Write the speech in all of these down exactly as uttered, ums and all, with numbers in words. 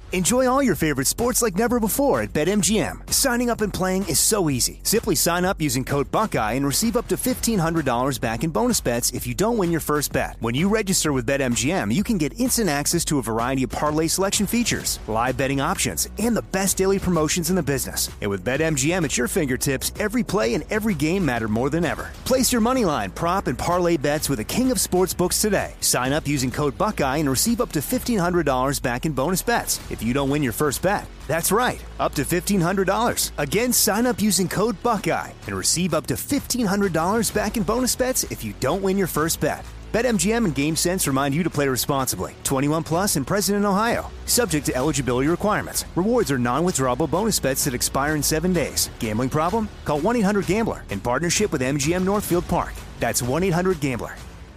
Enjoy all your favorite sports like never before at BetMGM. Signing up and playing is so easy. Simply sign up using code Buckeye and receive up to fifteen hundred dollars back in bonus bets if you don't win your first bet. When you register with BetMGM, you can get instant access to a variety of parlay selection features, live betting options, and the best daily promotions in the business. And with BetMGM at your fingertips, every play and every game matter more than ever. Place your moneyline, prop, and parlay bets with the king of sportsbooks today. Sign up using code Buckeye and receive up to fifteen hundred dollars back in bonus bets if you don't win your first bet. That's right, up to fifteen hundred dollars. Again, sign up using code Buckeye and receive up to fifteen hundred dollars back in bonus bets if you don't win your first bet. BetMGM and GameSense remind you to play responsibly. twenty-one plus and present in Ohio. Subject to eligibility requirements. Rewards are non-withdrawable bonus bets that expire in seven days. Gambling problem? Call one eight hundred gambler in partnership with M G M Northfield Park. That's one eight hundred gambler.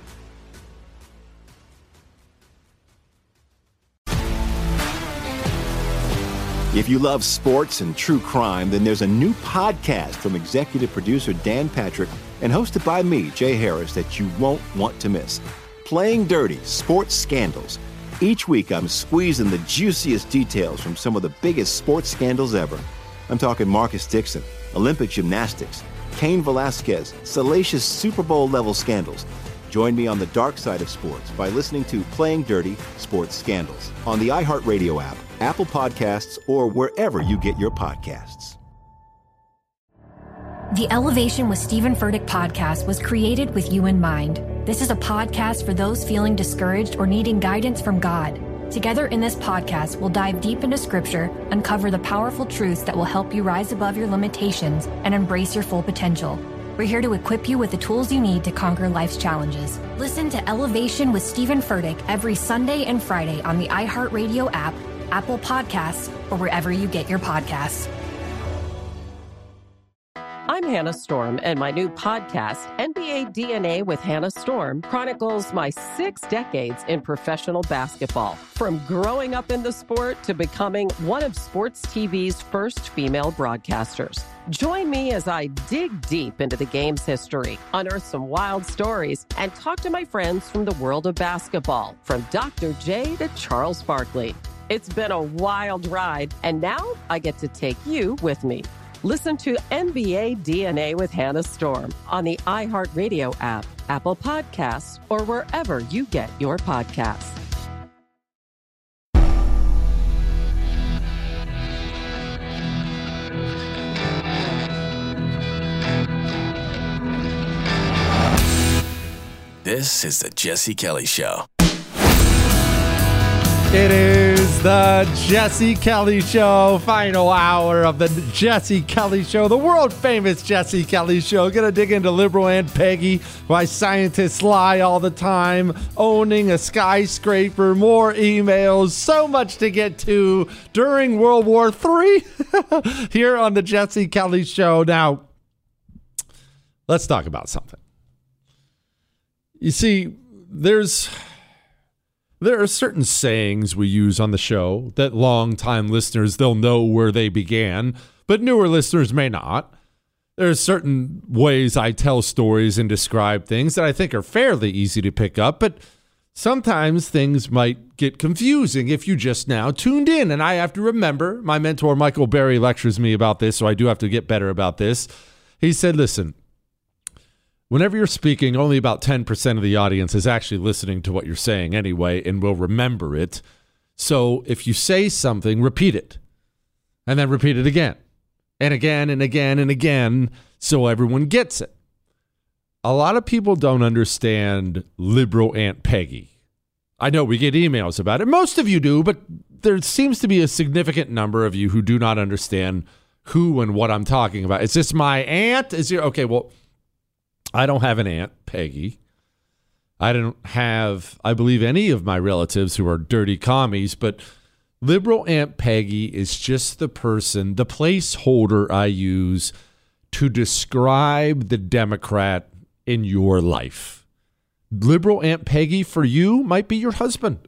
If you love sports and true crime, then there's a new podcast from executive producer Dan Patrick and hosted by me, Jay Harris, that you won't want to miss. Playing Dirty: Sports Scandals. Each week, I'm squeezing the juiciest details from some of the biggest sports scandals ever. I'm talking Marcus Dixon, Olympic gymnastics, Cain Velasquez, salacious Super Bowl-level scandals. Join me on the dark side of sports by listening to Playing Dirty: Sports Scandals on the iHeartRadio app, Apple Podcasts, or wherever you get your podcasts. The Elevation with Stephen Furtick podcast was created with you in mind. This is a podcast for those feeling discouraged or needing guidance from God. Together in this podcast, we'll dive deep into Scripture, uncover the powerful truths that will help you rise above your limitations and embrace your full potential. We're here to equip you with the tools you need to conquer life's challenges. Listen to Elevation with Stephen Furtick every Sunday and Friday on the iHeartRadio app, Apple Podcasts, or wherever you get your podcasts. I'm Hannah Storm, and my new podcast, N B A D N A with Hannah Storm, chronicles my six decades in professional basketball. From growing up in the sport to becoming one of sports T V's first female broadcasters. Join me as I dig deep into the game's history, unearth some wild stories, and talk to my friends from the world of basketball, from Doctor J to Charles Barkley. It's been a wild ride, and now I get to take you with me. Listen to N B A D N A with Hannah Storm on the iHeartRadio app, Apple Podcasts, or wherever you get your podcasts. This is the Jesse Kelly Show. It is the Jesse Kelly Show, final hour of the Jesse Kelly Show, the world-famous Jesse Kelly Show. Gonna dig into liberal Aunt Peggy, why scientists lie all the time, owning a skyscraper, more emails, so much to get to during World War Three here on the Jesse Kelly Show. Now, let's talk about something. You see, there's... There are certain sayings we use on the show that longtime listeners, they'll know where they began, but newer listeners may not. There are certain ways I tell stories and describe things that I think are fairly easy to pick up, but sometimes things might get confusing if you just now tuned in. And I have to remember, my mentor Michael Berry lectures me about this, so I do have to get better about this. He said, listen, whenever you're speaking, only about ten percent of the audience is actually listening to what you're saying anyway and will remember it. So if you say something, repeat it. And then repeat it again. And again and again and again so everyone gets it. A lot of people don't understand liberal Aunt Peggy. I know we get emails about it. Most of you do, but there seems to be a significant number of you who do not understand who and what I'm talking about. Is this my aunt? Is your okay, well... I don't have an Aunt Peggy. I don't have, I believe, any of my relatives who are dirty commies, but liberal Aunt Peggy is just the person, the placeholder I use to describe the Democrat in your life. Liberal Aunt Peggy for you might be your husband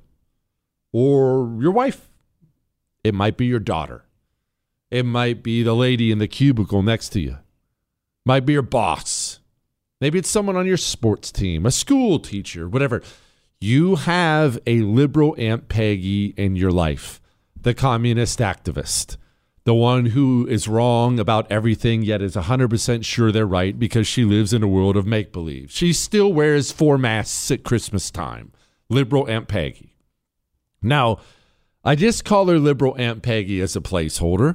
or your wife. It might be your daughter. It might be the lady in the cubicle next to you. Might be your boss. Maybe it's someone on your sports team, a school teacher, whatever. You have a liberal Aunt Peggy in your life. the communist activist, the one who is wrong about everything yet is one hundred percent sure they're right because she lives in a world of make-believe. She still wears four masks at Christmas time. Liberal Aunt Peggy. Now, I just call her Liberal Aunt Peggy as a placeholder,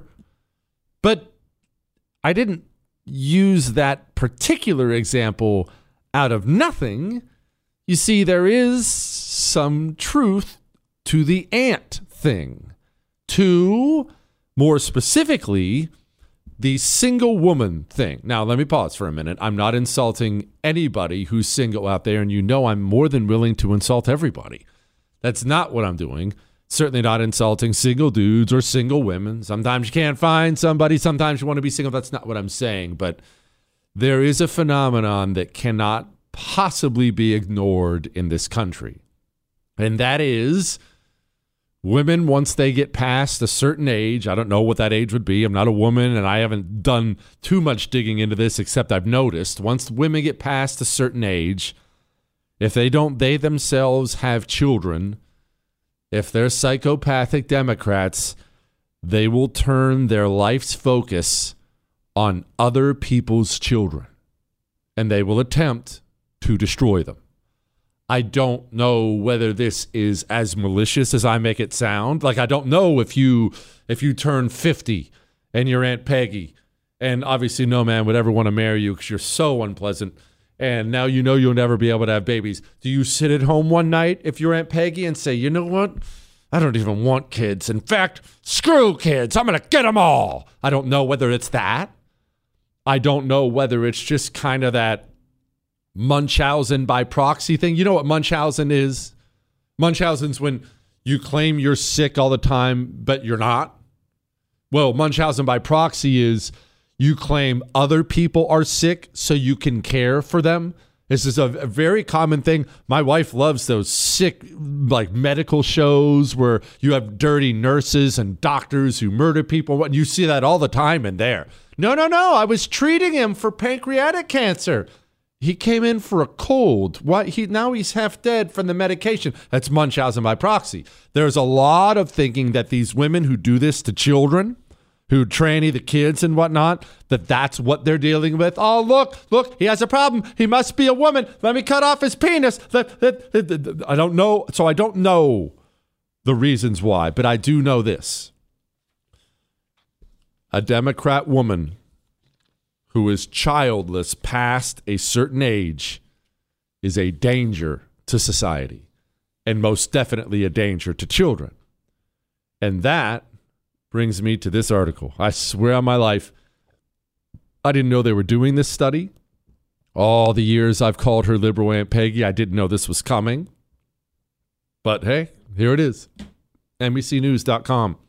but I didn't use that particular example out of nothing. You see, there is some truth to the aunt thing. To, more specifically, the single woman thing. Now, let me pause for a minute. I'm not insulting anybody who's single out there, and you know I'm more than willing to insult everybody. That's not what I'm doing. Certainly not insulting single dudes or single women. Sometimes you can't find somebody. Sometimes you want to be single. That's not what I'm saying. But there is a phenomenon that cannot possibly be ignored in this country. And that is women, once they get past a certain age, I don't know what that age would be. I'm not a woman, and I haven't done too much digging into this, except I've noticed once women get past a certain age, if they don't, they themselves have children, if they're psychopathic Democrats, they will turn their life's focus on other people's children, and they will attempt to destroy them. I don't know whether this is as malicious as I make it sound. Like, I don't know if you if you turn fifty and you're Aunt Peggy, and obviously no man would ever want to marry you because you're so unpleasant, and now you know you'll never be able to have babies. Do you sit at home one night if you're Aunt Peggy and say, you know what? I don't even want kids. In fact, screw kids. I'm going to get them all. I don't know whether it's that. I don't know whether it's just kind of that Munchausen by proxy thing. You know what Munchausen is? Munchausen's when you claim you're sick all the time, but you're not. Well, Munchausen by proxy is you claim other people are sick so you can care for them. This is a, a very common thing. My wife loves those sick, like, medical shows where you have dirty nurses and doctors who murder people. And you see that all the time in there. No, no, no. I was treating him for pancreatic cancer. He came in for a cold. Why? He now he's half dead from the medication. That's Munchausen by proxy. There's a lot of thinking that these women who do this to children, who tranny the kids and whatnot, that that's what they're dealing with. Oh, look, look, he has a problem. He must be a woman. Let me cut off his penis. I don't know. So I don't know the reasons why, but I do know this. A Democrat woman who is childless past a certain age is a danger to society, and most definitely a danger to children. And that brings me to this article. I swear on my life, I didn't know they were doing this study. All the years I've called her Liberal Aunt Peggy, I didn't know this was coming. But hey, here it is. N B C News dot com.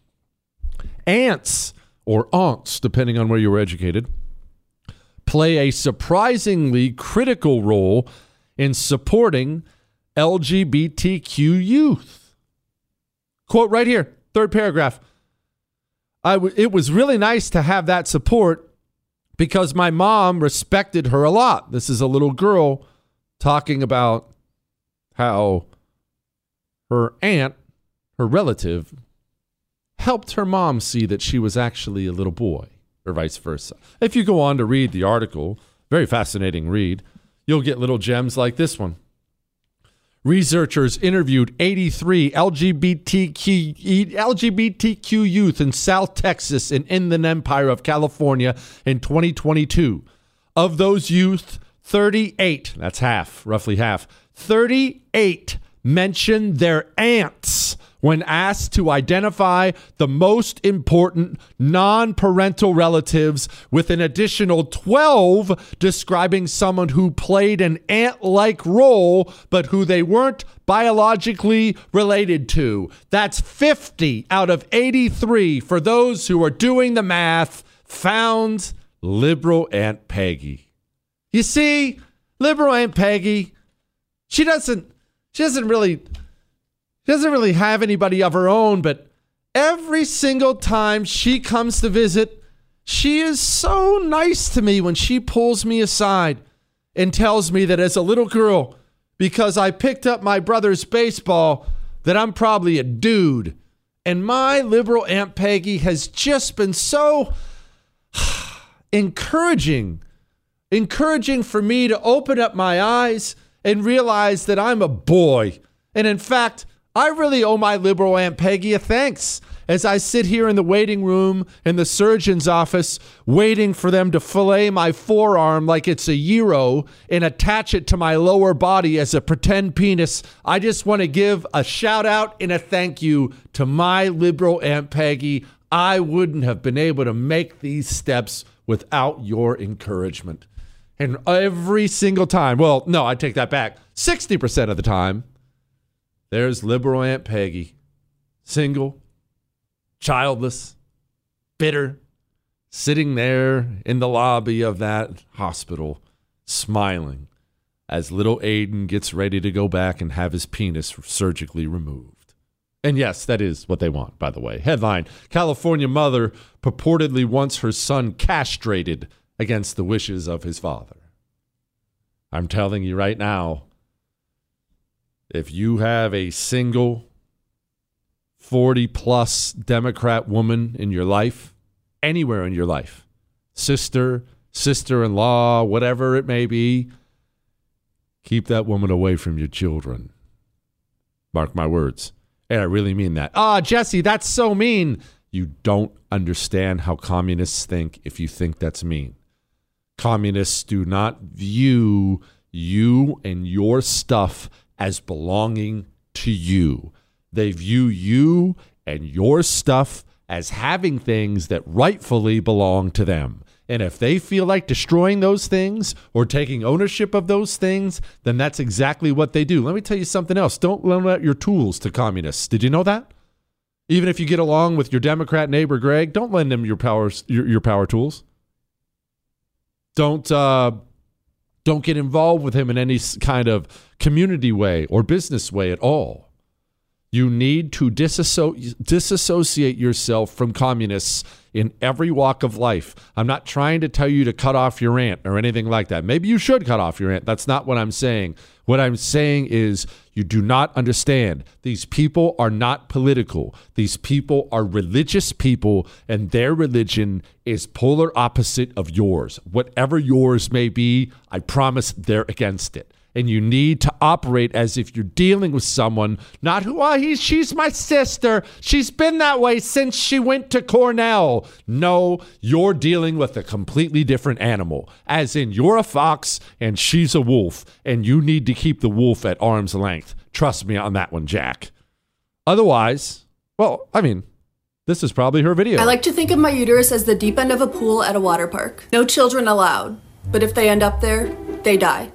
Ants, or aunts, depending on where you were educated, play a surprisingly critical role in supporting L G B T Q youth. Quote right here, third paragraph. I w- it was really nice to have that support because my mom respected her a lot. This is a little girl talking about how her aunt, her relative, helped her mom see that she was actually a little boy, or vice versa. If you go on to read the article, very fascinating read, you'll get little gems like this one. Researchers interviewed eighty-three L G B T Q, L G B T Q youth in South Texas and Inland Empire of California in twenty twenty-two. Of those youth, thirty-eight, that's half, roughly half, thirty-eight mentioned their aunts when asked to identify the most important non-parental relatives, with an additional twelve describing someone who played an aunt-like role, but who they weren't biologically related to. That's fifty out of eighty-three for those who are doing the math. Found Liberal Aunt Peggy. You see, Liberal Aunt Peggy, she doesn't, she doesn't really... She doesn't really have anybody of her own, but every single time she comes to visit, she is so nice to me when she pulls me aside and tells me that as a little girl, because I picked up my brother's baseball, that I'm probably a dude And my liberal Aunt Peggy has just been so encouraging, encouraging for me to open up my eyes and realize that I'm a boy. And in fact, I really owe my liberal Aunt Peggy a thanks as I sit here in the waiting room in the surgeon's office waiting for them to fillet my forearm like it's a gyro and attach it to my lower body as a pretend penis. I just want to give a shout out and a thank you to my liberal Aunt Peggy. I wouldn't have been able to make these steps without your encouragement. And every single time, well, no, I take that back. sixty percent of the time, there's liberal Aunt Peggy, single, childless, bitter, sitting there in the lobby of that hospital, smiling as little Aiden gets ready to go back and have his penis surgically removed. And yes, that is what they want, by the way. Headline, California mother purportedly wants her son castrated against the wishes of his father. I'm telling you right now, if you have a single forty-plus Democrat woman in your life, anywhere in your life, sister, sister-in-law, whatever it may be, keep that woman away from your children. Mark my words. And I really mean that. Ah, Jesse, that's so mean. You don't understand how communists think if you think that's mean. Communists do not view you and your stuff as belonging to you. They view you and your stuff as having things that rightfully belong to them. And if they feel like destroying those things or taking ownership of those things, then that's exactly what they do. Let me tell you something else. Don't lend out your tools to communists. Did you know that? Even if you get along with your Democrat neighbor, Greg, don't lend them your power, your, your power tools. Don't, uh, don't get involved with him in any kind of community way or business way at all. You need to disasso- disassociate yourself from communists in every walk of life. I'm not trying to tell you to cut off your aunt or anything like that. Maybe you should cut off your aunt. That's not what I'm saying. What I'm saying is you do not understand. These people are not political. These people are religious people, and their religion is polar opposite of yours. Whatever yours may be, I promise they're against it. And you need to operate as if you're dealing with someone, not who, oh, he's, she's my sister. She's been that way since she went to Cornell. No, you're dealing with a completely different animal, as in you're a fox and she's a wolf, and you need to keep the wolf at arm's length. Trust me on that one, Jack. Otherwise, well, I mean, this is probably her video. I like to think of my uterus as the deep end of a pool at a water park. No children allowed, but if they end up there, they die.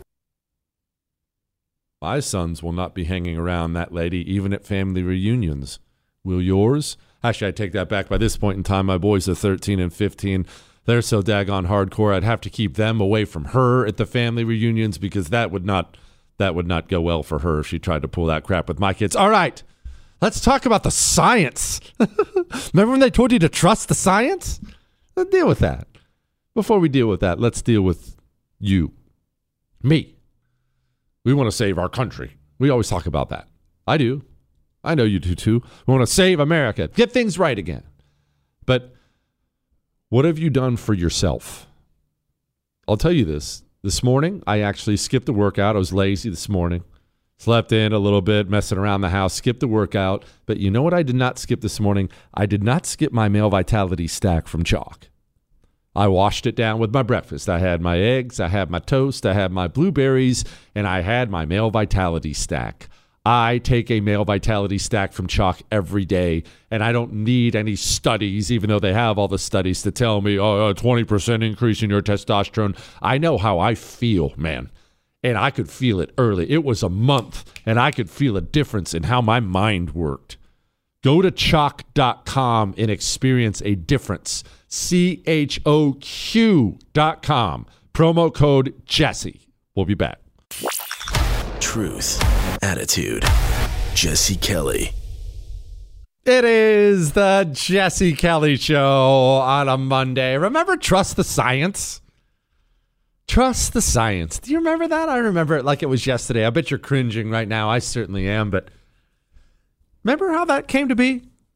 My sons will not be hanging around that lady, even at family reunions. Will yours? Actually, I take that back. By this point in time, my boys are thirteen and fifteen. They're so daggone hardcore, I'd have to keep them away from her at the family reunions because that would not that would not go well for her if she tried to pull that crap with my kids. All right, let's talk about the science. Remember when they told you to trust the science? Let's deal with that. Before we deal with that, let's deal with you. Me. We want to save our country. We always talk about that. I do. I know you do too. We want to save America. Get things right again. But what have you done for yourself? I'll tell you this. This morning, I actually skipped the workout. I was lazy this morning. Slept in a little bit, messing around the house, skipped the workout. But you know what I did not skip this morning? I did not skip my Male Vitality stack from Chalk. I washed it down with my breakfast. I had my eggs, I had my toast, I had my blueberries, and I had my Male Vitality stack. I take a Male Vitality stack from Chalk every day, and I don't need any studies, even though they have all the studies to tell me, oh, a twenty percent increase in your testosterone. I know how I feel, man, and I could feel it early. It was a month, and I could feel a difference in how my mind worked. Go to chalk dot com and experience a difference. C H O Q dot com. Promo code Jesse. We'll be back. Truth, attitude, Jesse Kelly. It is the Jesse Kelly Show on a Monday. Remember, trust the science? Trust the science. Do you remember that? I remember it like it was yesterday. I bet you're cringing right now. I certainly am, but remember how that came to be?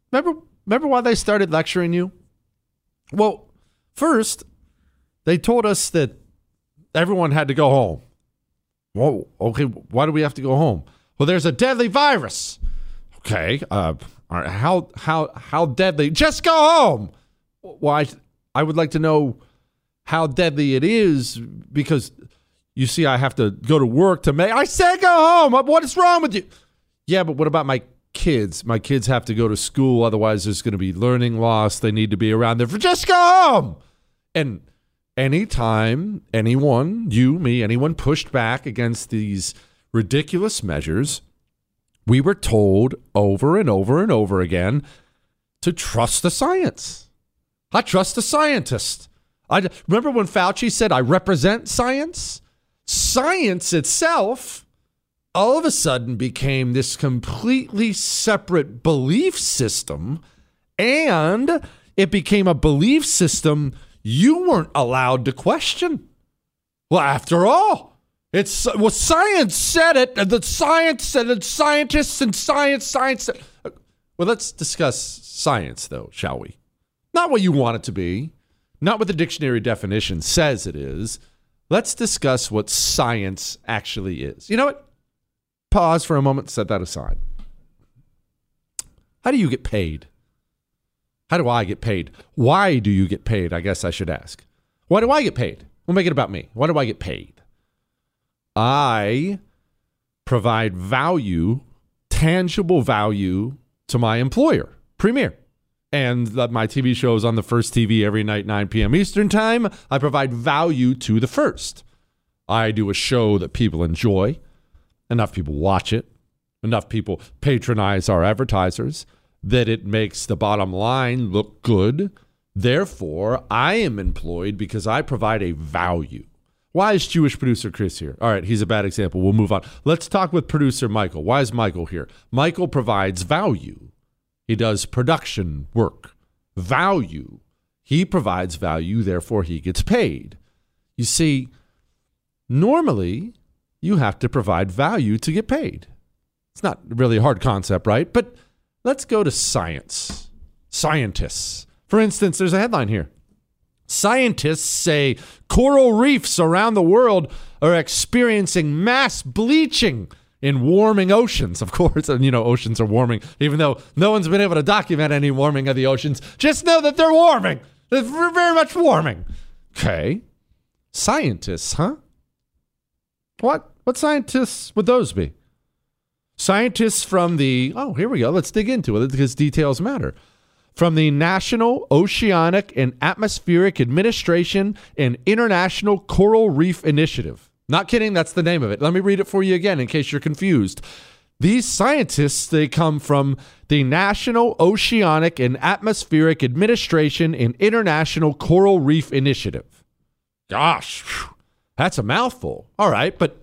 Remember, remember why they started lecturing you? Well, first, they told us that everyone had to go home. Whoa, okay, why do we have to go home? Well, there's a deadly virus. Okay, uh, all right, how how how deadly? Just go home. Well, I, I would like to know how deadly it is because, you see, I have to go to work to make. I said go home. What is wrong with you? Yeah, but what about my kids? My kids have to go to school. Otherwise, there's going to be learning loss. They need to be around there. For just go home. And anytime anyone, you, me, anyone pushed back against these ridiculous measures, we were told over and over and over again to trust the science. I trust the scientist. I remember when Fauci said, I represent science. Science itself all of a sudden became this completely separate belief system, and it became a belief system you weren't allowed to question. Well, after all, it's well, science said it, and the science said it, scientists and science, science. Said, well, let's discuss science, though, shall we? Not what you want it to be, not what the dictionary definition says it is. Let's discuss what science actually is. You know what? Pause for a moment, set that aside. How do you get paid? How do I get paid? Why do you get paid? I guess I should ask. Why do I get paid? We'll make it about me. Why do I get paid? I provide value, tangible value to my employer, Premier. And my T V show is on the First T V every night, nine p.m. Eastern time. I provide value to the First. I do a show that people enjoy. Enough people watch it. Enough people patronize our advertisers that it makes the bottom line look good. Therefore, I am employed because I provide a value. Why is Jewish producer Chris here? All right, he's a bad example. We'll move on. Let's talk with producer Michael. Why is Michael here? Michael provides value. He does production work. Value. He provides value, therefore he gets paid. You see, normally you have to provide value to get paid. It's not really a hard concept, right? But let's go to science. Scientists. For instance, there's a headline here. Scientists say coral reefs around the world are experiencing mass bleaching in warming oceans. Of course, and you know, oceans are warming, even though no one's been able to document any warming of the oceans. Just know that they're warming. They're very much warming. Okay. Scientists, huh? What? What scientists would those be? Scientists from the, oh, here we go. Let's dig into it because details matter. From the National Oceanic and Atmospheric Administration and International Coral Reef Initiative. Not kidding, that's the name of it. Let me read it for you again in case you're confused. These scientists, they come from the National Oceanic and Atmospheric Administration and International Coral Reef Initiative. Gosh, whew, that's a mouthful. All right, but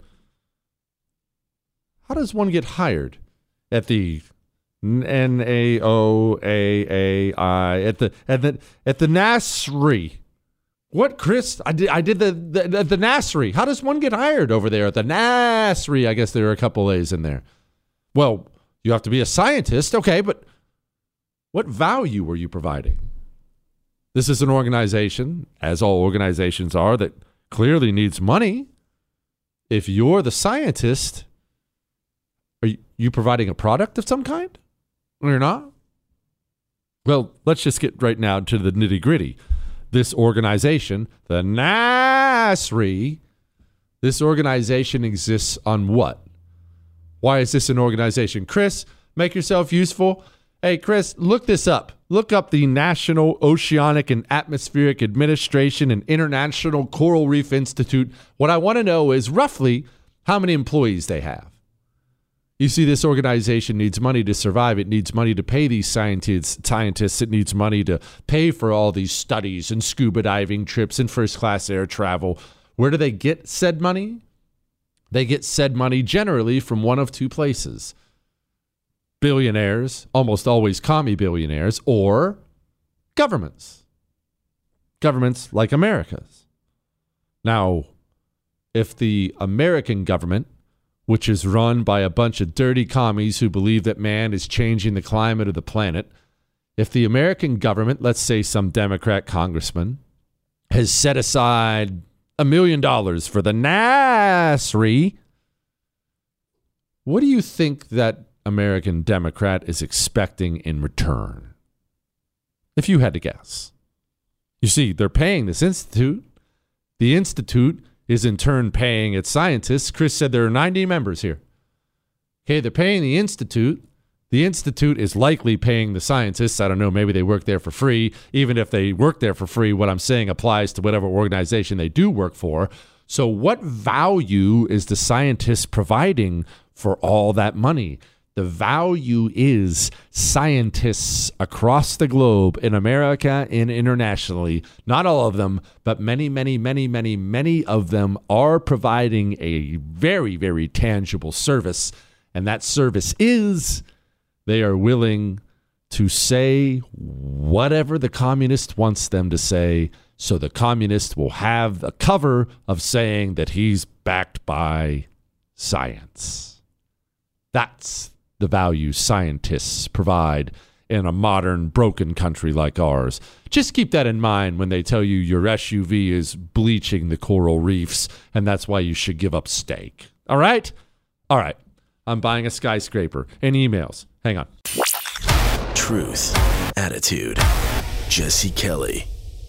how does one get hired at the N A O A A I at the at the at the N A S R I? What, Chris? I did I did the the, the N A S R I. How does one get hired over there at the N A S R I? I guess there are a couple A's in there. Well, you have to be a scientist, okay, but what value were you providing? This is an organization, as all organizations are, that clearly needs money. If you're the scientist, are you providing a product of some kind? Or you're not? Well, let's just get right now to the nitty gritty. This organization, the N A S R I, this organization exists on what? Why is this an organization? Chris, make yourself useful. Hey, Chris, look this up. Look up the National Oceanic and Atmospheric Administration and International Coral Reef Institute. What I want to know is roughly how many employees they have. You see, this organization needs money to survive. It needs money to pay these scientists. Scientists. It needs money to pay for all these studies and scuba diving trips and first-class air travel. Where do they get said money? They get said money generally from one of two places. Billionaires, almost always commie billionaires, or governments. Governments like America's. Now, if the American government, which is run by a bunch of dirty commies who believe that man is changing the climate of the planet, if the American government, let's say some Democrat congressman, has set aside a million dollars for the N A S R I, what do you think that American Democrat is expecting in return? If you had to guess. You see, they're paying this institute. The institute is in turn paying its scientists. Chris said there are ninety members here. Okay, they're paying the institute. The institute is likely paying the scientists. I don't know, maybe they work there for free. Even if they work there for free, what I'm saying applies to whatever organization they do work for. So what value is the scientist providing for all that money? The value is scientists across the globe, in America and internationally, not all of them, but many, many, many, many, many of them are providing a very, very tangible service. And that service is they are willing to say whatever the communist wants them to say, so the communist will have the cover of saying that he's backed by science. That's the value scientists provide in a modern, broken country like ours. Just keep that in mind when they tell you your S U V is bleaching the coral reefs, and that's why you should give up steak. All right? All right. I'm buying a skyscraper. And emails. Hang on. Truth, attitude, Jesse Kelly.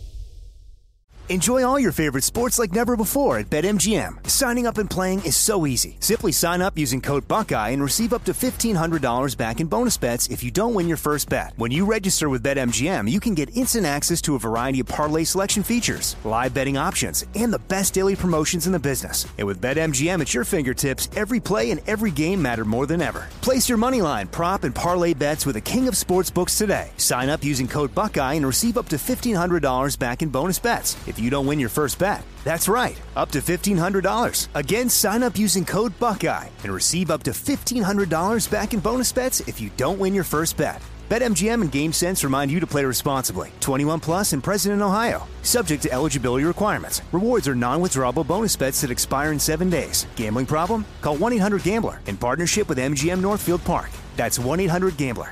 Enjoy all your favorite sports like never before at BetMGM. Signing up and playing is so easy. Simply sign up using code Buckeye and receive up to fifteen hundred dollars back in bonus bets if you don't win your first bet. When you register with BetMGM, you can get instant access to a variety of parlay selection features, live betting options, and the best daily promotions in the business. And with BetMGM at your fingertips, every play and every game matter more than ever. Place your moneyline, prop, and parlay bets with the king of sportsbooks today. Sign up using code Buckeye and receive up to fifteen hundred dollars back in bonus bets if you don't win your first bet. That's right, up to fifteen hundred dollars. Again, sign up using code Buckeye and receive up to fifteen hundred dollars back in bonus bets if you don't win your first bet. BetMGM and GameSense remind you to play responsibly. twenty-one plus and present in Ohio. Subject to eligibility requirements. Rewards are non-withdrawable bonus bets that expire in seven days. Gambling problem? Call one eight hundred gambler in partnership with M G M Northfield Park. That's one eight hundred gambler.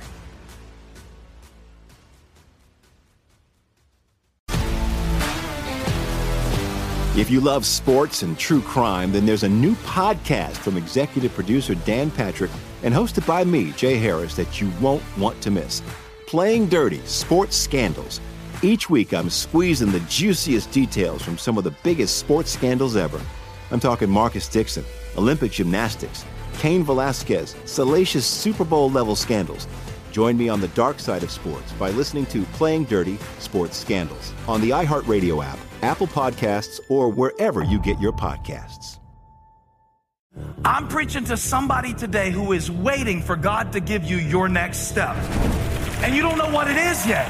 If you love sports and true crime, then there's a new podcast from executive producer Dan Patrick and hosted by me, Jay Harris, that you won't want to miss. Playing Dirty: Sports Scandals. Each week, I'm squeezing the juiciest details from some of the biggest sports scandals ever. I'm talking Marcus Dixon, Olympic gymnastics, Cain Velasquez, salacious Super Bowl-level scandals. Join me on the dark side of sports by listening to Playing Dirty: Sports Scandals on the iHeartRadio app, Apple Podcasts, or wherever you get your podcasts. I'm preaching to somebody today who is waiting for God to give you your next step. And you don't know what it is yet.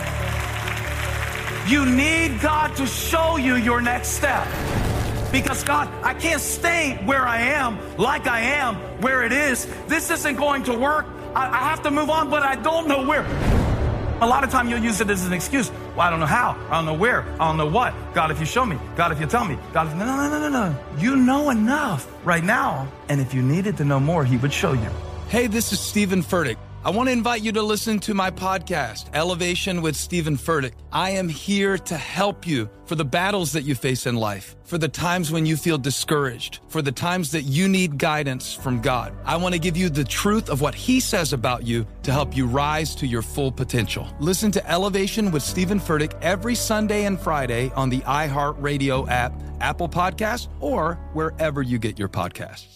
You need God to show you your next step. Because God, I can't stay where I am, like I am, where it is. This isn't going to work. I, I have to move on, but I don't know where. A lot of time you'll use it as an excuse. Well, I don't know how. I don't know where. I don't know what. God, if you show me. God, if you tell me. God, if... No, no, no, no, no. You know enough right now. And if you needed to know more, he would show you. Hey, this is Stephen Furtick. I want to invite you to listen to my podcast, Elevation with Stephen Furtick. I am here to help you for the battles that you face in life, for the times when you feel discouraged, for the times that you need guidance from God. I want to give you the truth of what he says about you to help you rise to your full potential. Listen to Elevation with Stephen Furtick every Sunday and Friday on the iHeartRadio app, Apple Podcasts, or wherever you get your podcasts.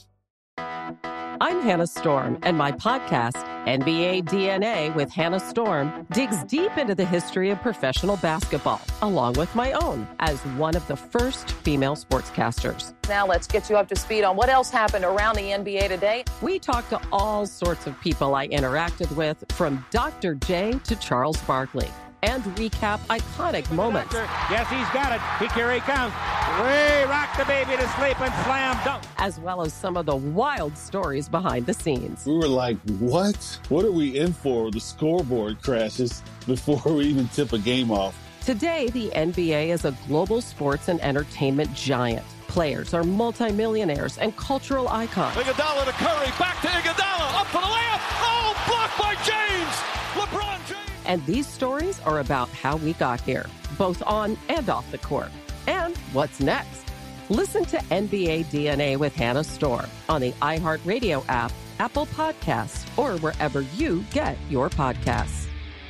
I'm Hannah Storm, and my podcast, N B A D N A with Hannah Storm, digs deep into the history of professional basketball, along with my own, as one of the first female sportscasters. Now let's get you up to speed on what else happened around the N B A today. We talk to all sorts of people I interacted with, from Doctor J to Charles Barkley, and recap iconic moments. Yes, he's got it. He, here he comes. Way rock the baby to sleep and slam dunk. As well as some of the wild stories behind the scenes. We were like, what? What are we in for? The scoreboard crashes before we even tip a game off. Today, the N B A is a global sports and entertainment giant. Players are multimillionaires and cultural icons. Iguodala to Curry, back to Iguodala, up for the layup. Oh, blocked by James. LeBron James. And these stories are about how we got here, both on and off the court. And what's next? Listen to N B A D N A with Hannah Storm on the iHeartRadio app, Apple Podcasts, or wherever you get your podcasts.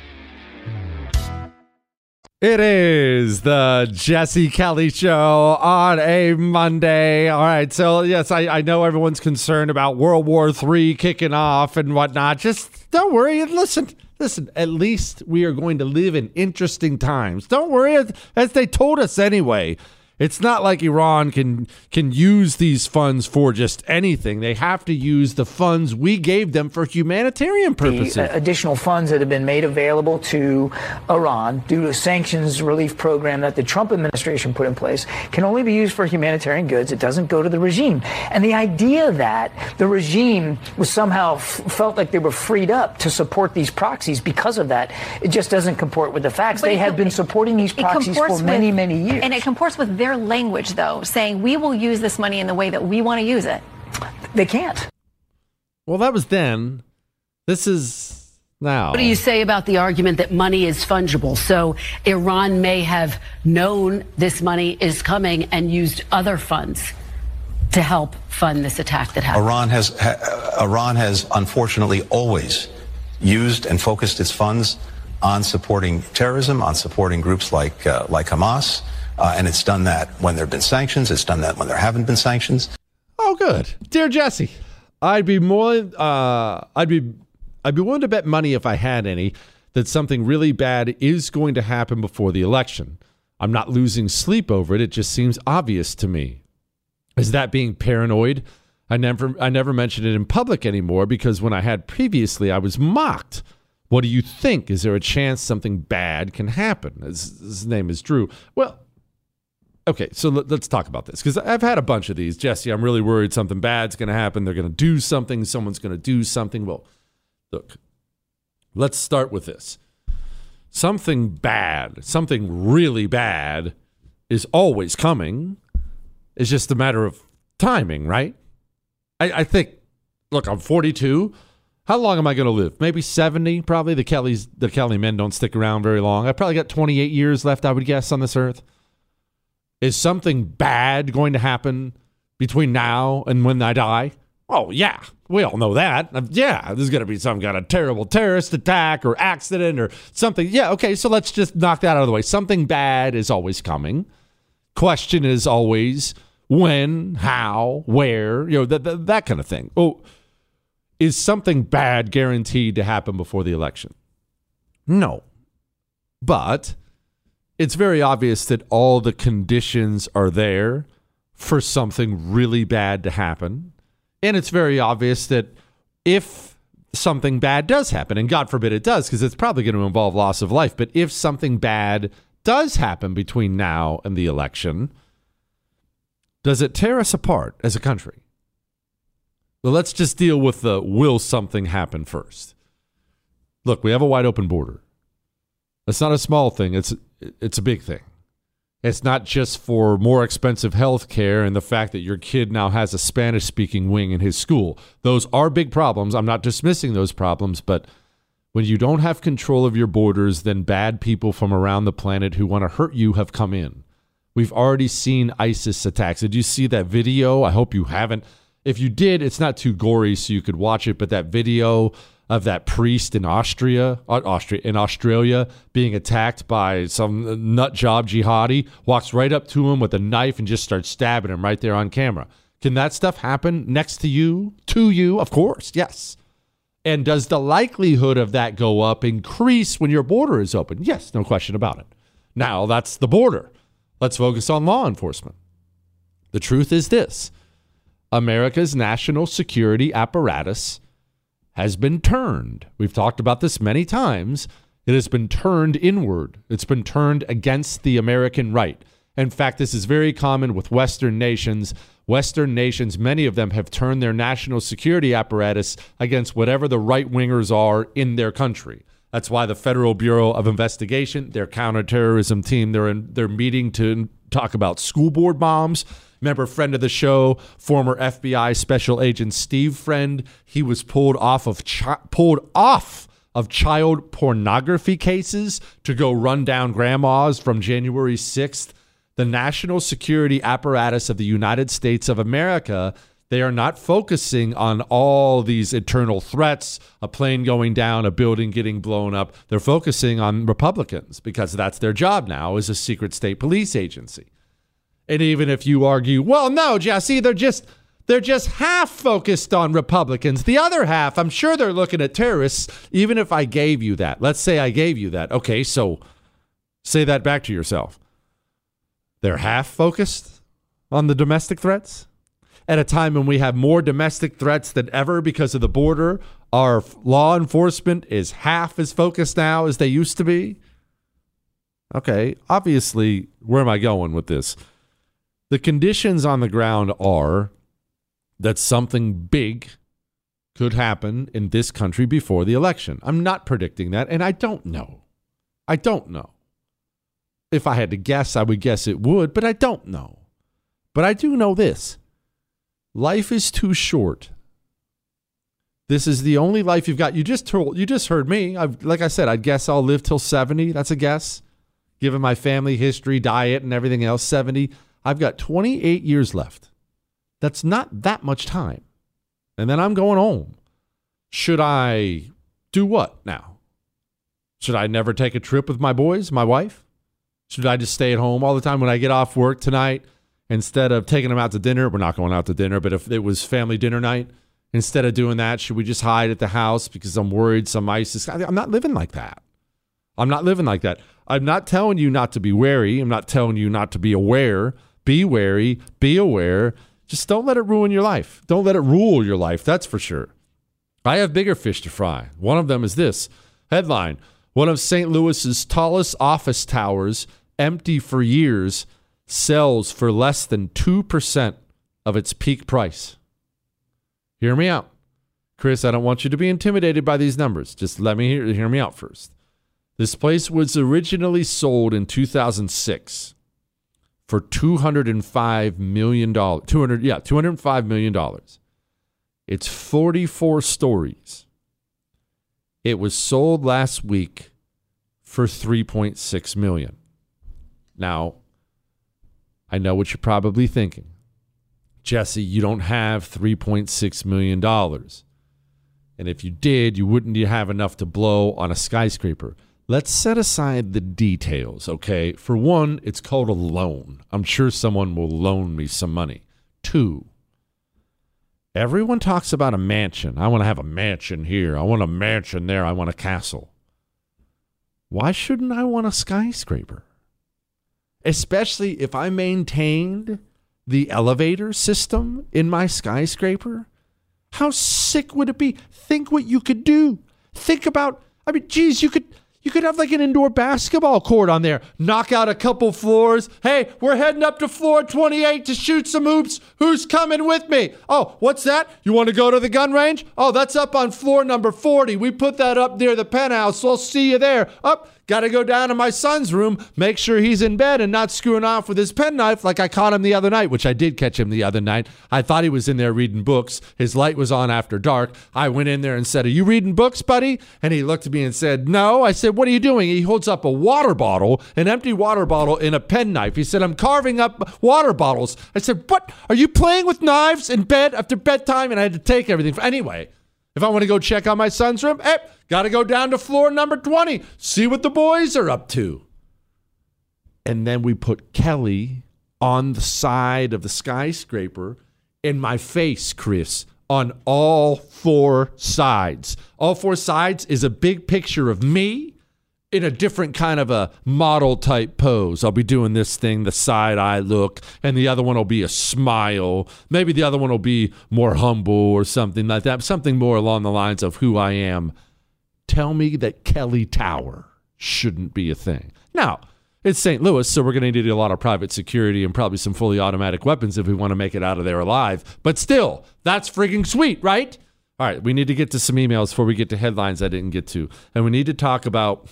It is the Jesse Kelly Show on a Monday. All right, so yes, I, I know everyone's concerned about World War Three kicking off and whatnot. Just don't worry. Listen, listen, at least we are going to live in interesting times. Don't worry, as they told us anyway. It's not like Iran can can use these funds for just anything. They have to use the funds we gave them for humanitarian purposes. The additional funds that have been made available to Iran due to a sanctions relief program that the Trump administration put in place can only be used for humanitarian goods. It doesn't go to the regime. And the idea that the regime was somehow f- felt like they were freed up to support these proxies because of that, it just doesn't comport with the facts. But they have been supporting these proxies for many, with, many years. And it comports with their language, though, saying we will use this money in the way that we want to use it. They can't. Well, that was then. This is now. What do you say about the argument that money is fungible? So Iran may have known this money is coming and used other funds to help fund this attack that happened. Iran has ha, Iran has unfortunately always used and focused its funds on supporting terrorism, on supporting groups like uh, like Hamas. Uh, and it's done that when there have been sanctions. It's done that when there haven't been sanctions. Oh, good, dear Jesse. I'd be more. Uh, I'd be. I'd be willing to bet money if I had any that something really bad is going to happen before the election. I'm not losing sleep over it. It just seems obvious to me. Is that being paranoid? I never. I never mentioned it in public anymore because when I had previously, I was mocked. What do you think? Is there a chance something bad can happen? His, his name is Drew. Well. Okay, so let, let's talk about this because I've had a bunch of these. Jesse, I'm really worried something bad's going to happen. They're going to do something. Someone's going to do something. Well, look, let's start with this. Something bad, something really bad is always coming. It's just a matter of timing, right? I, I think, look, I'm forty-two. How long am I going to live? Maybe seventy, probably. The Kellys, the Kelly men don't stick around very long. I probably got twenty-eight years left, I would guess, on this earth. Is something bad going to happen between now and when I die? Oh, yeah. We all know that. Yeah, there's going to be some kind of terrible terrorist attack or accident or something. Yeah, okay, so let's just knock that out of the way. Something bad is always coming. Question is always when, how, where, you know, that, that, that kind of thing. Oh, is something bad guaranteed to happen before the election? No. But it's very obvious that all the conditions are there for something really bad to happen. And it's very obvious that if something bad does happen, and God forbid it does, because it's probably going to involve loss of life, but if something bad does happen between now and the election, does it tear us apart as a country? Well, let's just deal with the will something happen first. Look, we have a wide open border. It's not a small thing. It's it's a big thing. It's not just for more expensive health care and the fact that your kid now has a Spanish-speaking wing in his school. Those are big problems. I'm not dismissing those problems, but when you don't have control of your borders, then bad people from around the planet who want to hurt you have come in. We've already seen ISIS attacks. Did you see that video? I hope you haven't. If you did, it's not too gory so you could watch it, but that video of that priest in Austria, Austria, in Australia being attacked by some nut job jihadi, walks right up to him with a knife and just starts stabbing him right there on camera. Can that stuff happen next to you, to you? Of course, yes. And does the likelihood of that go up increase when your border is open? Yes, no question about it. Now, that's the border. Let's focus on law enforcement. The truth is this. America's national security apparatus has been turned. We've talked about this many times. It has been turned inward. It's been turned against the American right. In fact, this is very common with Western nations. Western nations, many of them have turned their national security apparatus against whatever the right-wingers are in their country. That's why the Federal Bureau of Investigation, their counterterrorism team, they're in, they're meeting to talk about school board bombs. Remember, friend of the show, former F B I Special Agent Steve Friend, he was pulled off of chi- pulled off of child pornography cases to go run down grandmas from January sixth, the national security apparatus of the United States of America, they are not focusing on all these internal threats, a plane going down, a building getting blown up. They're focusing on Republicans because that's their job now as a secret state police agency. And even if you argue, well, no, Jesse, they're just they're just half focused on Republicans. The other half, I'm sure they're looking at terrorists, even if I gave you that. Let's say I gave you that. Okay, so say that back to yourself. They're half focused on the domestic threats? At a time when we have more domestic threats than ever because of the border, our law enforcement is half as focused now as they used to be? Okay, obviously, where am I going with this? The conditions on the ground are that something big could happen in this country before the election. I'm not predicting that, and I don't know. I don't know. If I had to guess, I would guess it would, but I don't know. But I do know this. Life is too short. This is the only life you've got. You just told, you just heard me. I've, like I said, I guess I'll live till seventy. That's a guess. Given my family history, diet, and everything else, seventy. I've got twenty-eight years left. That's not that much time. And then I'm going home. Should I do what now? Should I never take a trip with my boys, my wife? Should I just stay at home all the time when I get off work tonight? Instead of taking them out to dinner, we're not going out to dinner, but if it was family dinner night, instead of doing that, should we just hide at the house because I'm worried some ISIS? I'm not living like that. I'm not living like that. I'm not telling you not to be wary. I'm not telling you not to be aware. Be wary. Be aware. Just don't let it ruin your life. Don't let it rule your life. That's for sure. I have bigger fish to fry. One of them is this. Headline, one of Saint Louis's tallest office towers, empty for years, sells for less than two percent of its peak price. Hear me out. Chris, I don't want you to be intimidated by these numbers. Just let me hear, hear me out first. This place was originally sold in two thousand six for two hundred five million dollars. two hundred, yeah, two hundred five million dollars. It's forty-four stories. It was sold last week for three point six million dollars. Now, I know what you're probably thinking. Jesse, you don't have three point six million dollars. And if you did, you wouldn't have enough to blow on a skyscraper. Let's set aside the details, okay? For one, it's called a loan. I'm sure someone will loan me some money. Two, everyone talks about a mansion. I want to have a mansion here. I want a mansion there. I want a castle. Why shouldn't I want a skyscraper? Especially if I maintained the elevator system in my skyscraper. How sick would it be? Think what you could do. Think about, I mean, geez, you could you could have like an indoor basketball court on there. Knock out a couple floors. Hey, we're heading up to floor twenty-eight to shoot some hoops. Who's coming with me? Oh, what's that? You want to go to the gun range? Oh, that's up on floor number forty. We put that up near the penthouse. So I'll see you there. Up. Got to go down to my son's room, make sure he's in bed and not screwing off with his penknife like I caught him the other night, which I did catch him the other night. I thought he was in there reading books. His light was on after dark. I went in there and said, "Are you reading books, buddy?" And he looked at me and said, "No." I said, "What are you doing?" He holds up a water bottle, an empty water bottle, and a penknife. He said, "I'm carving up water bottles." I said, "What? Are you playing with knives in bed after bedtime?" And I had to take everything. Anyway, if I want to go check out my son's room, eh, got to go down to floor number twenty, see what the boys are up to. And then we put Kelly on the side of the skyscraper in my face, Chris, on all four sides. All four sides is a big picture of me in a different kind of a model type pose. I'll be doing this thing, the side eye look, and the other one will be a smile. Maybe the other one will be more humble or something like that. Something more along the lines of who I am. Tell me that Kelly Tower shouldn't be a thing. Now, it's Saint Louis, so we're going to need a lot of private security and probably some fully automatic weapons if we want to make it out of there alive. But still, that's friggin' sweet, right? All right, we need to get to some emails before we get to headlines I didn't get to. And we need to talk about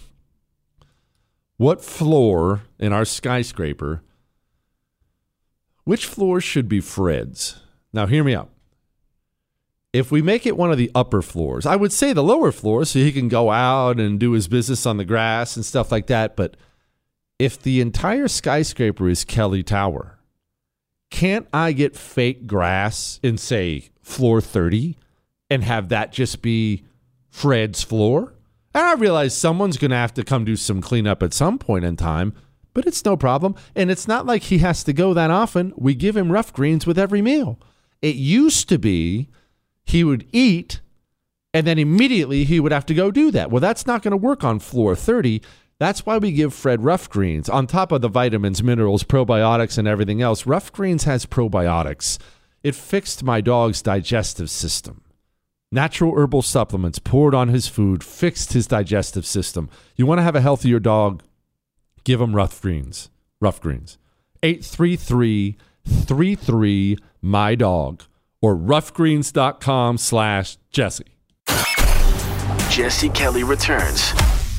what floor in our skyscraper, which floor should be Fred's? Now, hear me out. if we make it one of the upper floors, I would say the lower floor so he can go out and do his business on the grass and stuff like that. But if the entire skyscraper is Kelly Tower, can't I get fake grass in, say, floor thirty and have that just be Fred's floor? And I realize someone's going to have to come do some cleanup at some point in time, but it's no problem. And it's not like he has to go that often. We give him rough greens with every meal. It used to be he would eat, and then immediately he would have to go do that. Well, that's not going to work on floor thirty. That's why we give Fred rough greens. On top of the vitamins, minerals, probiotics, and everything else, rough greens has probiotics. It fixed my dog's digestive system. Natural herbal supplements poured on his food, fixed his digestive system. You want to have a healthier dog? Give him rough greens. Rough greens. eight three three, three three, my dog or roughgreens.com slash Jesse. Jesse Kelly returns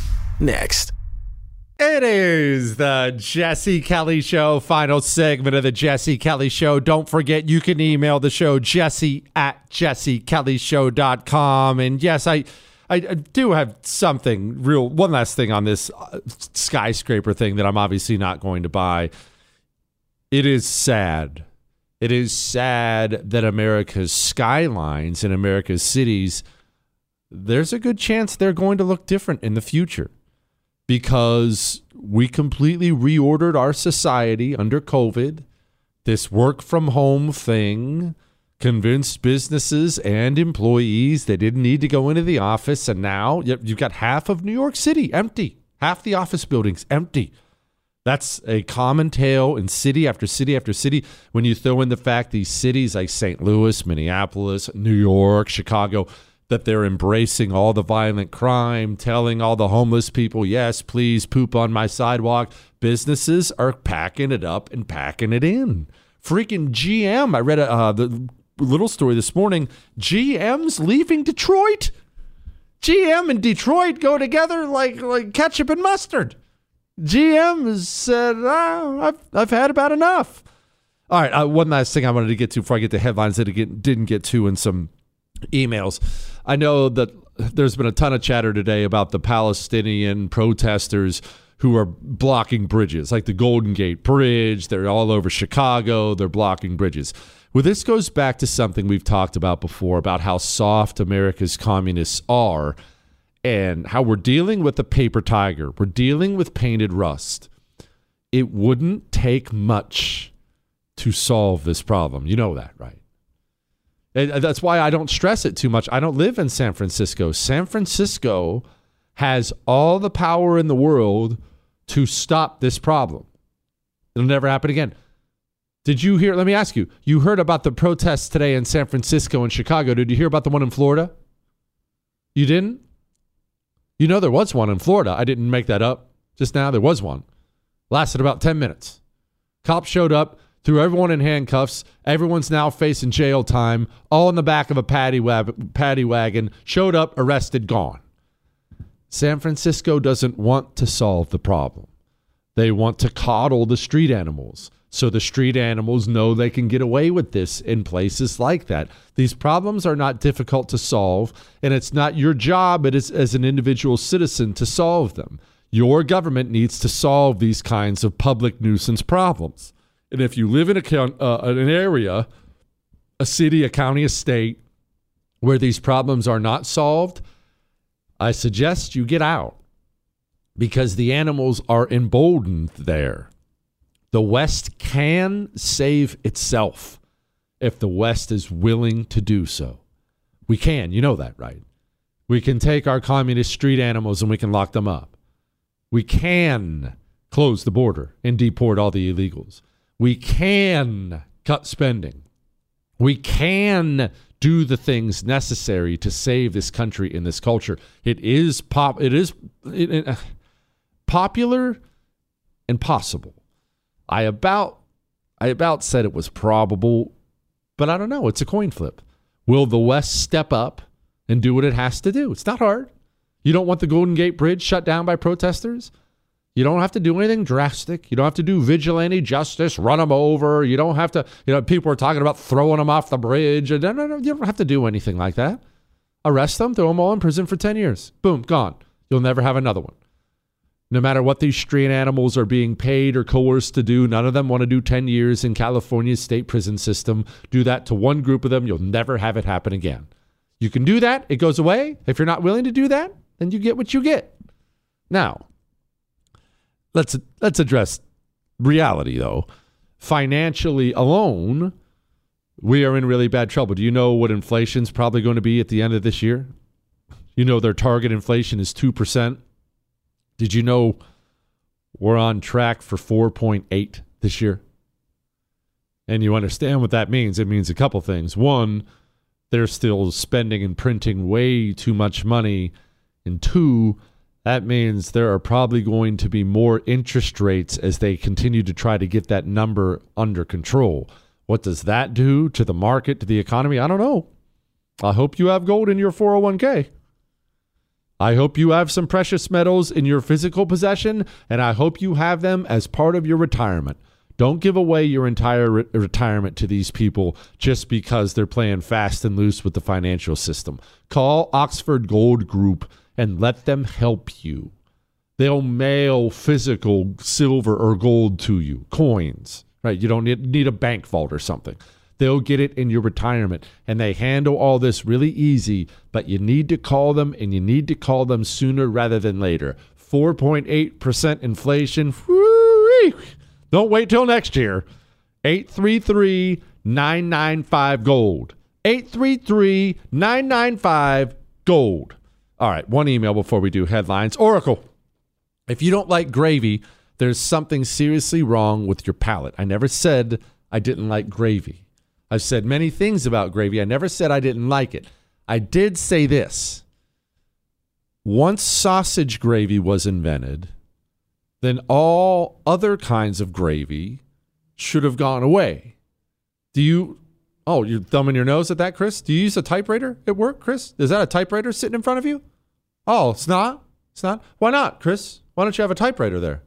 next. It is the Jesse Kelly Show, final segment of the Jesse Kelly Show. Don't forget, you can email the show, jesse at jesse kelly show dot com. And yes, I, I do have something real, one last thing on this skyscraper thing that I'm obviously not going to buy. It is sad. It is sad that America's skylines in America's cities, there's a good chance they're going to look different in the future. Because we completely reordered our society under COVID. This work from home thing convinced businesses and employees they didn't need to go into the office. And now you've got half of New York City empty, half the office buildings empty. That's a common tale in city after city after city. When you throw in the fact these cities like Saint Louis, Minneapolis, New York, Chicago, that they're embracing all the violent crime, telling all the homeless people, yes, please poop on my sidewalk. Businesses are packing it up and packing it in. Freaking G M. I read a uh, the little story this morning. G M's leaving Detroit. G M and Detroit go together like, like ketchup and mustard. G M has said, oh, I've, I've had about enough. All right, uh, one last thing I wanted to get to before I get to headlines that I get, didn't get to in some emails. I know that there's been a ton of chatter today about the Palestinian protesters who are blocking bridges, like the Golden Gate Bridge. They're all over Chicago. They're blocking bridges. Well, this goes back to something we've talked about before, about how soft America's communists are and how we're dealing with a paper tiger. We're dealing with painted rust. It wouldn't take much to solve this problem. You know that, right? That's why I don't stress it too much. I don't live in San Francisco. San Francisco has all the power in the world to stop this problem. It'll never happen again. Did you hear? Let me ask you. You heard about the protests today in San Francisco and Chicago. Did you hear about the one in Florida? You didn't? You know there was one in Florida. I didn't make that up just now. There was one. Lasted about ten minutes. Cops showed up. Threw everyone in handcuffs. Everyone's now facing jail time, all in the back of a paddy, wab- paddy wagon. Showed up, arrested, gone. San Francisco doesn't want to solve the problem. They want to coddle the street animals. So the street animals know they can get away with this in places like that. These problems are not difficult to solve, and it's not your job as, as an individual citizen to solve them. Your government needs to solve these kinds of public nuisance problems. And if you live in a, uh, an area, a city, a county, a state, where these problems are not solved, I suggest you get out because the animals are emboldened there. The West can save itself if the West is willing to do so. We can. You know that, right? We can take our communist street animals and we can lock them up. We can close the border and deport all the illegals. We can cut spending. We can do the things necessary to save this country and this culture. It is pop. It is it, it, uh, popular and possible. I about I about said it was probable, but I don't know. It's a coin flip. Will the West step up and do what it has to do? It's not hard. You don't want the Golden Gate Bridge shut down by protesters? You don't have to do anything drastic. You don't have to do vigilante justice, run them over. You don't have to, you know, people are talking about throwing them off the bridge. No, no, no, you don't have to do anything like that. Arrest them, throw them all in prison for ten years. Boom, gone. You'll never have another one. No matter what these street animals are being paid or coerced to do, none of them want to do ten years in California's state prison system. Do that to one group of them, you'll never have it happen again. You can do that, it goes away. If you're not willing to do that, then you get what you get. Now, let's let's address reality, though. Financially alone, we are in really bad trouble. Do you know what inflation's probably going to be at the end of this year? You know their target inflation is two percent. Did you know we're on track for four point eight this year? And you understand what that means. It means a couple things. One, they're still spending and printing way too much money. And two, that means there are probably going to be more interest rates as they continue to try to get that number under control. What does that do to the market, to the economy? I don't know. I hope you have gold in your four oh one k. I hope you have some precious metals in your physical possession, and I hope you have them as part of your retirement. Don't give away your entire re- retirement to these people just because they're playing fast and loose with the financial system. Call Oxford Gold Group and let them help you. They'll mail physical silver or gold to you, coins, right? You don't need, need a bank vault or something. They'll get it in your retirement, and they handle all this really easy, but you need to call them, and you need to call them sooner rather than later. four point eight percent inflation. Whoo-wee. Don't wait till next year. eight three three, nine nine five, GOLD. eight three three, nine nine five, GOLD. All right, one email before we do headlines. Oracle, if you don't like gravy, there's something seriously wrong with your palate. I never said I didn't like gravy. I've said many things about gravy. I never said I didn't like it. I did say this. Once sausage gravy was invented, then all other kinds of gravy should have gone away. Do you... Oh, you're thumbing your nose at that, Chris? Do you use a typewriter at work, Chris? Is that a typewriter sitting in front of you? Oh, it's not? It's not? Why not, Chris? Why don't you have a typewriter there?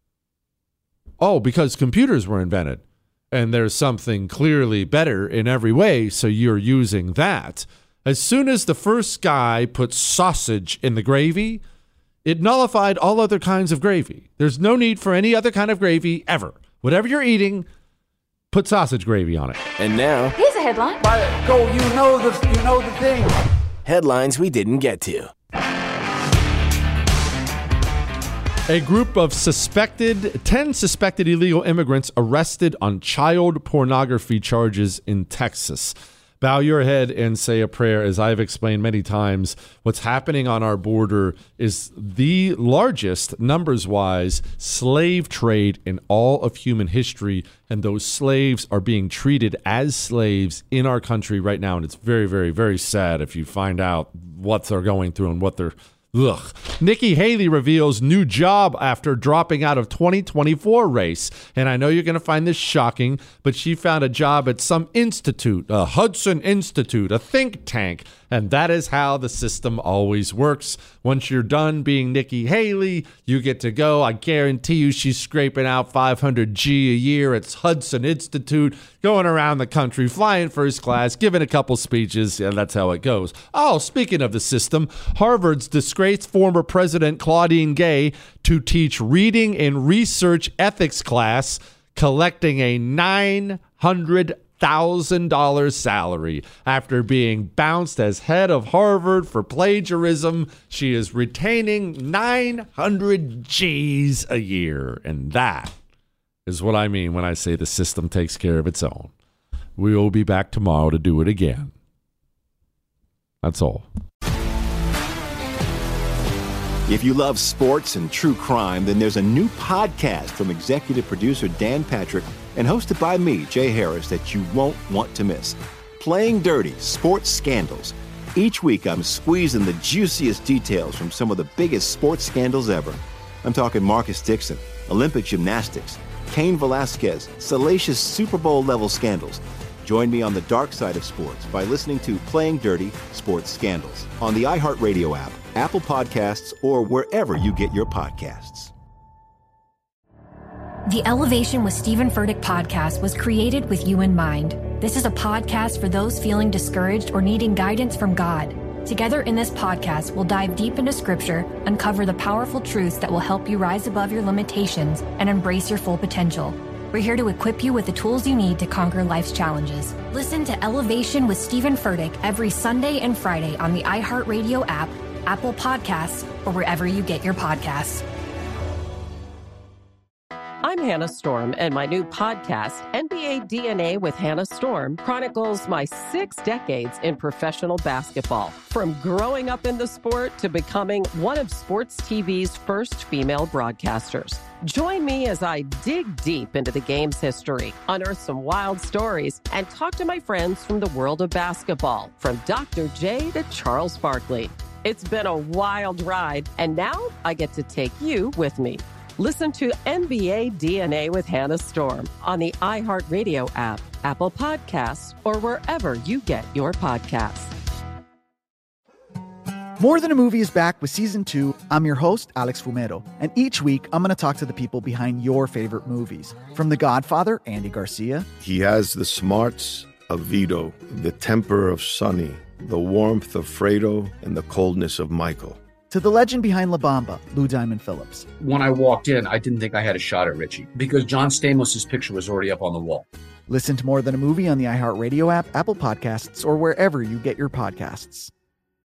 Oh, because computers were invented. And there's something clearly better in every way, so you're using that. As soon as the first guy put sausage in the gravy, it nullified all other kinds of gravy. There's no need for any other kind of gravy ever. Whatever you're eating, put sausage gravy on it. And now, Here's a headline. Go, you know the, you know the thing. headlines we didn't get to. A group of suspected, ten suspected illegal immigrants arrested on child pornography charges in Texas. Bow your head and say a prayer. As I've explained many times, what's happening on our border is the largest, numbers-wise, slave trade in all of human history, and those slaves are being treated as slaves in our country right now, and it's very, very, very sad if you find out what they're going through and what they're... Ugh. Nikki Haley reveals new job after dropping out of twenty twenty-four race. And I know you're going to find this shocking, but she found a job at some institute, a Hudson Institute, a think tank. And that is how the system always works. Once you're done being Nikki Haley, you get to go. I guarantee you she's scraping out five hundred G a year at Hudson Institute, going around the country, flying first class, giving a couple speeches, and that's how it goes. Oh, speaking of the system, Harvard's disgraced former president Claudine Gay to teach reading and research ethics class, collecting a nine hundred thousand dollars salary. After being bounced as head of Harvard for plagiarism, she is retaining nine hundred G's a year. And that is what I mean when I say the system takes care of its own. We will be back tomorrow to do it again. That's all. If you love sports and true crime, then there's a new podcast from executive producer Dan Patrick and hosted by me, Jay Harris, that you won't want to miss. Playing Dirty: Sports Scandals. Each week, I'm squeezing the juiciest details from some of the biggest sports scandals ever. I'm talking Marcus Dixon, Olympic gymnastics, Cain Velasquez, salacious Super Bowl-level scandals. Join me on the dark side of sports by listening to Playing Dirty: Sports Scandals on the iHeartRadio app, Apple Podcasts, or wherever you get your podcasts. The Elevation with Stephen Furtick podcast was created with you in mind. This is a podcast for those feeling discouraged or needing guidance from God. Together in this podcast, we'll dive deep into scripture, uncover the powerful truths that will help you rise above your limitations and embrace your full potential. We're here to equip you with the tools you need to conquer life's challenges. Listen to Elevation with Stephen Furtick every Sunday and Friday on the iHeartRadio app, Apple Podcasts, or wherever you get your podcasts. I'm Hannah Storm, and my new podcast, N B A D N A with Hannah Storm, chronicles my six decades in professional basketball. From growing up in the sport to becoming one of sports T V's first female broadcasters. Join me as I dig deep into the game's history, unearth some wild stories, and talk to my friends from the world of basketball, from Doctor J to Charles Barkley. It's been a wild ride, and now I get to take you with me. Listen to N B A D N A with Hannah Storm on the iHeartRadio app, Apple Podcasts, or wherever you get your podcasts. More Than a Movie is back with season two. I'm your host, Alex Fumero, and each week I'm going to talk to the people behind your favorite movies. From The Godfather, Andy Garcia. He has the smarts of Vito, the temper of Sonny, the warmth of Fredo, and the coldness of Michael. To the legend behind La Bamba, Lou Diamond Phillips. When I walked in, I didn't think I had a shot at Richie because John Stamos' picture was already up on the wall. Listen to More Than a Movie on the iHeartRadio app, Apple Podcasts, or wherever you get your podcasts.